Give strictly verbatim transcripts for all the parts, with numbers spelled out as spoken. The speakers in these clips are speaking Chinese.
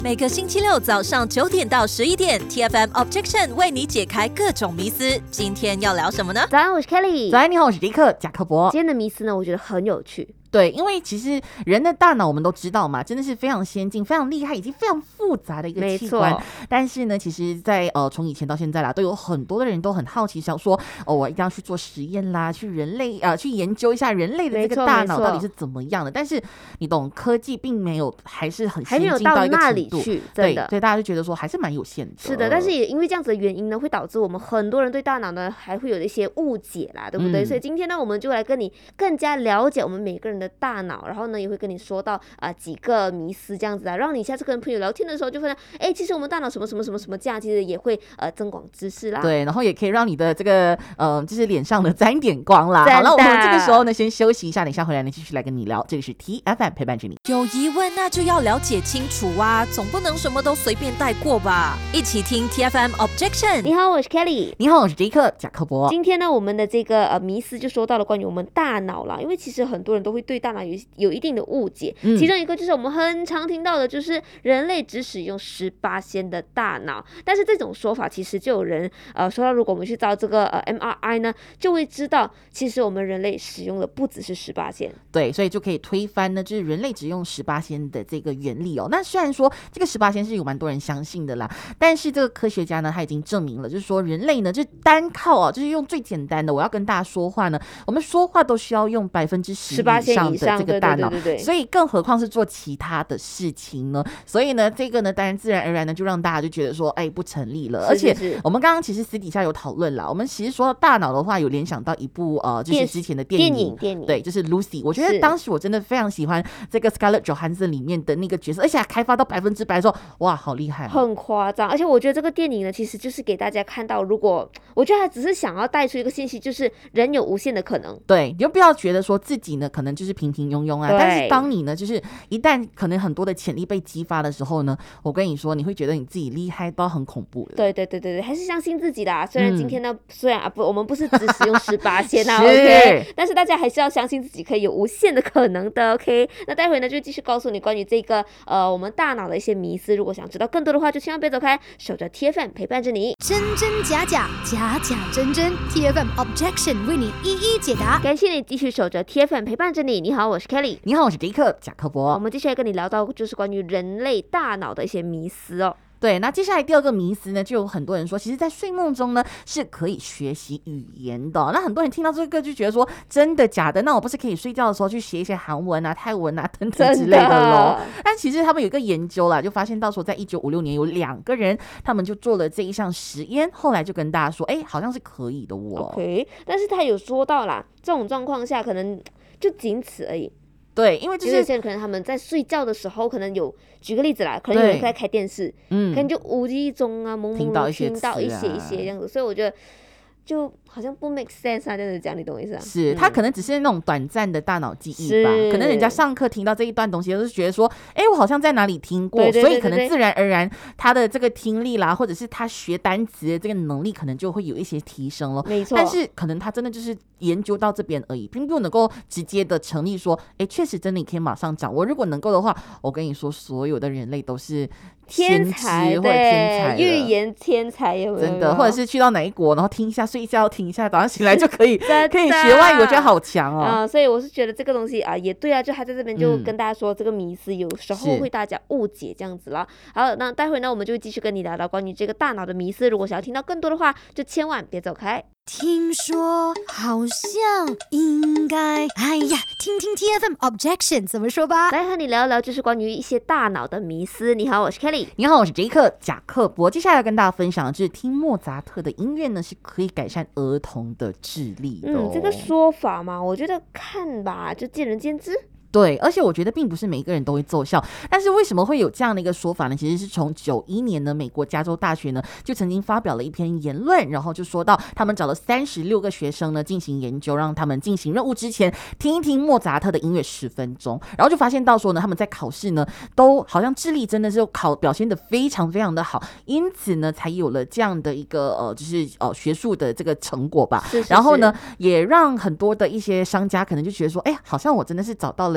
每个星期六早上九点到十一点 ，T F M Objection 为你解开各种迷思。今天要聊什么呢？ 早安，我是 Kelly。 早安，你好，我是迪克贾克伯。 今天的迷思呢，我觉得很有趣。 对，因为其实人的大脑我们都知道嘛，真的是非常先进、非常厉害以及非常复杂的一个器官。但是呢，其实在呃从以前到现在啦，都有很多的人都很好奇，想说哦，我一定要去做实验啦，去人类呃去研究一下人类的这个大脑到底是怎么样的。但是你懂，科技并没有还是很先进到一个程度， 去真的， 对，所以大家就觉得说还是蛮有限的。 是的，但是也因为这样子的原因呢，会导致我们很多人对大脑呢还会有一些误解啦，对不对？嗯、所以今天呢，我们就来跟你更加了解我们每个人的大脑，然后。然后呢，也会跟你说到啊、呃、几个迷思这样子啊，让你下次跟朋友聊天的时候就发现，哎，其实我们大脑什么什么什么什么这样，其实也会呃增广知识啦。 对，然后也可以让你的这个呃就是脸上的沾一点光啦。好了，我们这个时候呢先休息一下，等一下回来呢继续来跟你聊。这里是 T F M 陪伴着你。 有疑问那就要了解清楚啊，总不能什么都随便带过吧？一起听 T F M Objection。 你好，我是 Kelly。 你好，我是迪克贾克伯。 今天呢，我们的这个呃迷思就说到了关于我们大脑啦，因为其实很多人都会对大脑有有一定的误解。嗯、其中一个就是我们很常听到的，就是人类只使用十八仙的大脑，但是这种说法其实就有人呃说到，如果我们去照这个呃 M R I 呢，就会知道其实我们人类使用的不只是十八仙。 对，所以就可以推翻呢，就是人类只用十八仙的这个原理哦。那虽然说这个十八仙是有蛮多人相信的啦，但是这个科学家呢，他已经证明了，就是说人类呢，就单靠啊，就是用最简单的，我要跟大家说话呢，我们说话都需要用百分之十以上的这个大脑， 对对对对对， 所以更何况是做其他的事情呢？所以呢，这个呢，当然自然而然呢，就让大家就觉得说，哎，不成立了。 是是是， 而且我们刚刚其实私底下有讨论啦，我们其实说到大脑的话，有联想到一部呃，就是之前的电影， 电影，电影对，就是 Lucy。我觉得当时我真的非常喜欢这个 Scarlett Johansson 里面的那个角色，而且还开发到百分之百的时候，哇，好厉害、啊， 很夸张。而且我觉得这个电影呢，其实就是给大家看到，如果我觉得他只是想要带出一个信息，就是人有无限的可能。 对，你就不要觉得说自己呢，可能就是平平庸庸啊。但是当你呢，就是一旦可能很多的潜力被激发的时候呢，我跟你说，你会觉得你自己厉害到很恐怖的。 对对对对对，还是相信自己的、啊。虽然今天呢，嗯、虽然啊不，我们不是只使用十八仙啊 ，OK， 但是大家还是要相信自己可以有无限的可能的 ，OK。那待会呢就继续告诉你关于这个呃我们大脑的一些迷思。如果想知道更多的话，就千万别走开，守着 T F M 陪伴着你。 真真假假，假假真真 ，T F M Objection 为你一一解答。 感谢你继续守着 T F M 陪伴着你。你好，我是 Kelly。 你好，我是迪克贾克伯。 我们继续来跟你聊到就是关于人类大脑的一些迷思哦。 对，那接下来第二个迷思呢，就有很多人说，其实在睡梦中呢是可以学习语言的、哦。那很多人听到这个就觉得说，真的假的？那我不是可以睡觉的时候去学一些韩文啊、泰文啊等等之类的咯？但其实他们有一个研究啦，就发现到说，在一九五六年有两个人，他们就做了这一项实验，后来就跟大家说，哎，好像是可以的哦。 OK， 但是他有说到啦，这种状况下可能就仅此而已。 对，因为就是有些人可能他们在睡觉的时候，可能有举个例子啦，可能有人在开电视，嗯，可能就无意中啊，朦朦胧听到一些一些这样子，所以我觉得就好像不 make sense 啊，这样子讲，你懂我意思啊？ 是、嗯、他可能只是那种短暂的大脑记忆吧，可能人家上课听到这一段东西，就是觉得说，哎，我好像在哪里听过， 对对对对对， 所以可能自然而然他的这个听力啦，或者是他学单词的这个能力，可能就会有一些提升了。 没错， 但是可能他真的就是研究到这边而已，并不能够直接的成立说，哎，确实真的你可以马上掌握。如果能够的话，我跟你说，所有的人类都是天才或者天才， 预言天才有没有？ 真的，或者是去到哪一国，然后听一下，睡一觉听一下，早上醒来就可以可以学外语，我觉得好强哦。 啊、呃，所以我是觉得这个东西啊，也对啊，就还在这边就跟大家说，这个迷思有时候会大家误解这样子啦。好，那待会呢，我们就继续跟你聊聊关于这个大脑的迷思。如果想要听到更多的话，就千万别走开。 听说好像应该，哎呀，听听 T F M Objection 怎么说吧。 来和你聊一聊，就是关于一些大脑的迷思。你好，我是 Kelly。 你好，我是杰克贾克伯。接下来跟大家分享的就是听莫扎特的音乐呢，是可以改善儿童的智力的、哦。 嗯，这个说法嘛，我觉得看吧，就见仁见智。 对，而且我觉得并不是每一个人都会奏效，但是为什么会有这样的一个说法呢？其实是从九一年呢，美国加州大学呢就曾经发表了一篇言论，然后就说到他们找了三十六个学生呢进行研究，让他们进行任务之前听一听莫扎特的音乐十分钟，然后就发现到说呢，他们在考试呢都好像智力真的是考表现得非常非常的好，因此呢才有了这样的一个呃就是呃学术的这个成果吧。 是是是， 然后呢也让很多的一些商家可能就觉得说，哎，好像我真的是找到了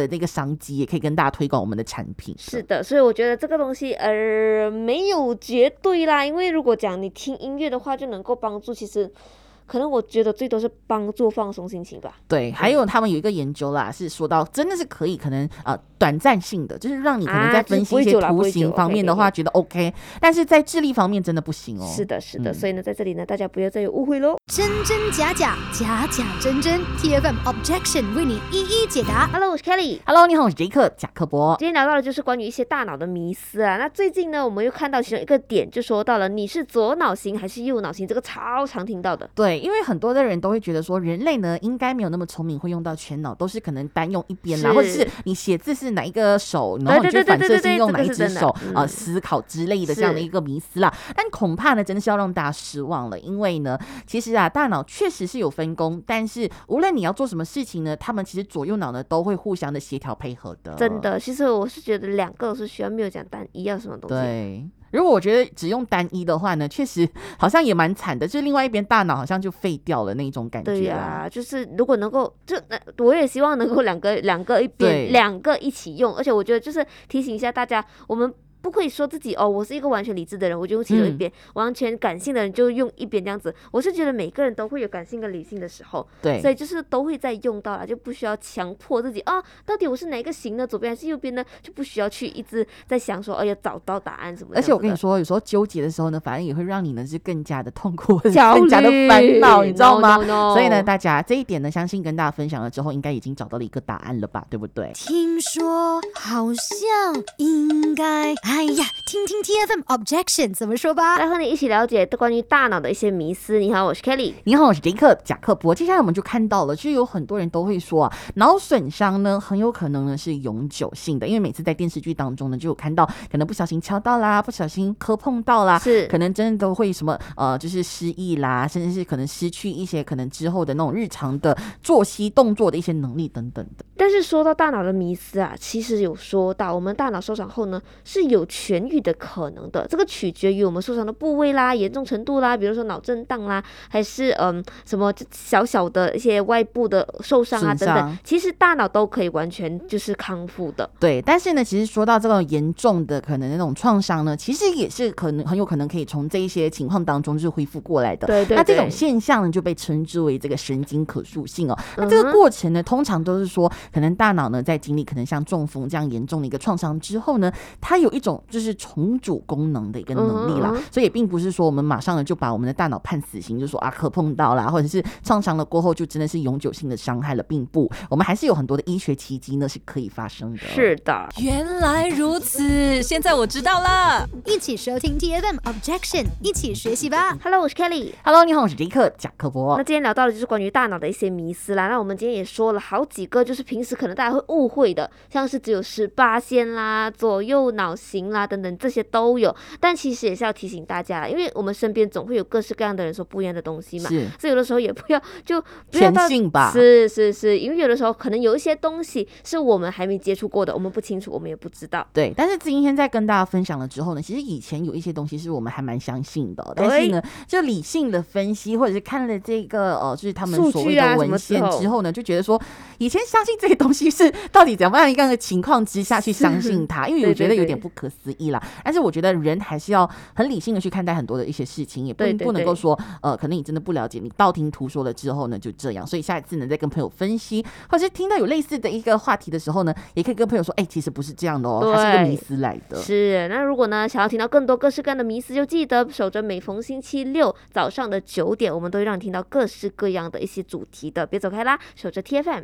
的那个商机，也可以跟大家推广我们的产品。 是的，所以我觉得这个东西呃没有绝对啦，因为如果讲你听音乐的话，就能够帮助，其实可能我觉得最多是帮助放松心情吧。 对，还有他们有一个研究啦，是说到真的是可以可能呃短暂性的，就是让你可能在分析一些图形方面的话、啊、觉得 OK， 但是在智力方面真的不行哦。 是的，是的、嗯，所以呢，在这里呢，大家不要再有误会喽。 真真假假，假假真真 ，T F M Objection 为你一一解答。 Hello， 我是 Kelly。Hello， 你好，我是杰克贾克伯。 今天聊到的就是关于一些大脑的迷思啊。那最近呢，我们又看到其中一个点，就说到了你是左脑型还是右脑型，这个超常听到的。 对，因为很多的人都会觉得说，人类呢应该没有那么聪明，会用到全脑，都是可能单用一边啦，或者是你写字是哪一个手，然后你就反射性用哪一只手啊、呃、思考之类的这样的一个迷思啦。但恐怕呢，真的是要让大家失望了，因为呢，其实啊，大脑确实是有分工，但是无论你要做什么事情呢，他们其实左右脑呢都会互相的协调配合的。 真的，其实我是觉得两个都是需要，没有讲单一要什么东西。 对。如果我觉得只用单一的话呢，确实好像也蛮惨的，就是另外一边大脑好像就废掉了那种感觉。 对呀、啊，就是如果能够，就我也希望能够两个两个一边两个一起用，而且我觉得就是提醒一下大家，我们不可以说自己哦，我是一个完全理智的人，我就用其中一边、嗯；完全感性的人就用一边这样子。我是觉得每个人都会有感性跟理性的时候， 对， 所以就是都会在用到啦，就不需要强迫自己啊，到底我是哪一个型呢？左边还是右边呢？就不需要去一直在想说，哎呀，找到答案什么的。 而且我跟你说，有时候纠结的时候呢，反而也会让你呢是更加的痛苦，更加的烦恼，你知道吗 no, no, no. 所以呢，大家这一点呢，相信跟大家分享了之后，应该已经找到了一个答案了吧，对不对？ 听说好像应该，哎呀，听听 T F M Objection 怎么说吧。 来和你一起了解关于大脑的一些迷思。你好，我是 Kelly。 你好，我是杰克贾克伯。接下来我们就看到了，就有很多人都会说啊，脑损伤呢很有可能呢是永久性的，因为每次在电视剧当中呢就有看到，可能不小心敲到啦，不小心磕碰到啦， 是可能真的都会什么呃，就是失忆啦，甚至是可能失去一些可能之后的那种日常的作息动作的一些能力等等的。 但是说到大脑的迷思啊，其实有说到我们大脑受伤后呢是有痊愈的可能的，这个取决于我们受伤的部位啦、严重程度啦，比如说脑震荡啦，还是嗯什么小小的一些外部的受伤啊等等，其实大脑都可以完全就是康复的。 对，但是呢，其实说到这种严重的可能那种创伤呢，其实也是可能很有可能可以从这一些情况当中就是恢复过来的。 对 对, 对， 那这种现象呢就被称之为这个神经可塑性哦。那这个过程呢，通常都是说，可能大脑呢在经历可能像中风这样严重的一个创伤之后呢，它有一种就是重组功能的一个能力啦，嗯嗯，所以也并不是说我们马上呢就把我们的大脑判死刑，就说啊磕碰到啦，或者是创伤了过后就真的是永久性的伤害了，并不，我们还是有很多的医学奇迹呢是可以发生的。 是的， 原来如此，现在我知道了。 一起收听 T F M Objection， 一起学习吧。 Hello， 我是 Kelly。Hello， 你好，我是杰克贾克伯。 那今天聊到的就是关于大脑的一些迷思啦。那我们今天也说了好几个，就是平时可能大家会误会的，像是只有 百分之十八 啦、左右脑型啦等等，这些都有。但其实也是要提醒大家啦，因为我们身边总会有各式各样的人说不一样的东西嘛，所以有的时候也不要就不要全信吧。 是是是，因为有的时候可能有一些东西是我们还没接触过的，我们不清楚，我们也不知道。 对，但是今天在跟大家分享了之后呢，其实以前有一些东西是我们还蛮相信的，但是呢，就理性的分析或者是看了这个呃，就是他们所谓的文献之后呢，就觉得说以前相信这些东西是到底怎么样一个情况之下去相信它，因为我觉得有点不可思议啦。但是我觉得人还是要很理性的去看待很多的一些事情，也不不能够说呃，可能你真的不了解，你道听途说了之后呢就这样。所以下一次呢，再跟朋友分析，或者是听到有类似的一个话题的时候呢，也可以跟朋友说，哎、欸，其实不是这样的哦，它是个迷思来的。 是，那如果呢想要听到更多各式各样的迷思，就记得守着每逢星期六早上的九点，我们都会让你听到各式各样的一些主题的，别走开啦，守着 T F M。